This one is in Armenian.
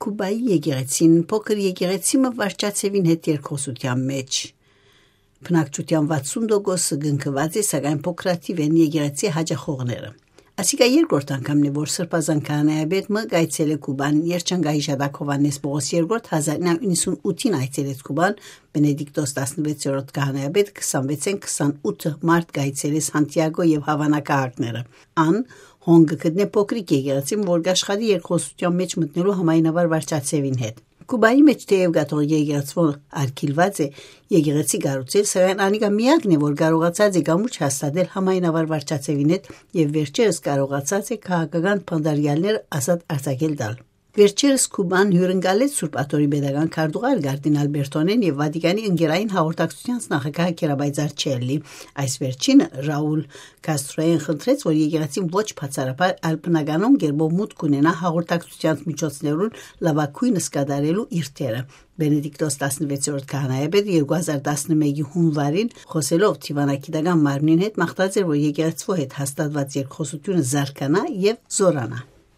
Կուբայի եկեղեցին փոքր եկեղեցիմը վարչացեվին հետ երկխոսության մեջ։ Բնակչության 60% գնքված է, սակայն փոքրաթիվ են եկեղեցի հաճախողները։ Ասիկա երկրորդ անգամն է, որ Սրբազան քահանայապետը գայցել է Կուբան, Երջանկայի Ժադակ Հովհաննես Պողոս II 1998-ին այցելեց Կուբան, Բենեդիկտոս 16-րդ քահանայապետը 26-28 մարտ գայցել է Սանտիագո եւ Հավանա քաղաքները։ Ան հոնգը գտնե փոքրիկ եկեղեցին, որ աշխատի երկխոսության մեջ մտնելու համայնավար վարչացեվին հետ։ Կուբայի մեջ թեև կաթողիկ եկեղեցին արգելված է եկեղեցի կառուցել, սակայն անիկա միակն է, որ կարողացած է գամուջ հաստատել համայնավար վարչացեվին հետ եւ վերջերս կարողացած է քաղաքական փանդարյալներ ազատ արձակել տալ։ Վերջերս Կուբան հյուրընկալեց Սուրբ Աթորի Պետական քարտուղար Կարդինալ Բերտոնեն եւ Վատիկանի ընկերային հաղորդակցության նախագահ Քերաբայձար Չելլի։ Այս վերջինը Ռաուլ Կաստրոյին խնդրեց, որ եկեղեցին ոչ բացառապես ալպնականոն գերբով մուտք ունենա հաղորդակցության միջոցներուն լավագույնս կատարելու իր թերը։ Բենեդիկտոս 16-րդ քահանայապետը 2011-ի հունվարին խոսելով Թիվանագիտական մարմնին հետ մաղթած էր, որ եկեղեցու հետ հաստատված երկխոսությունը զարգանա եւ զորանա։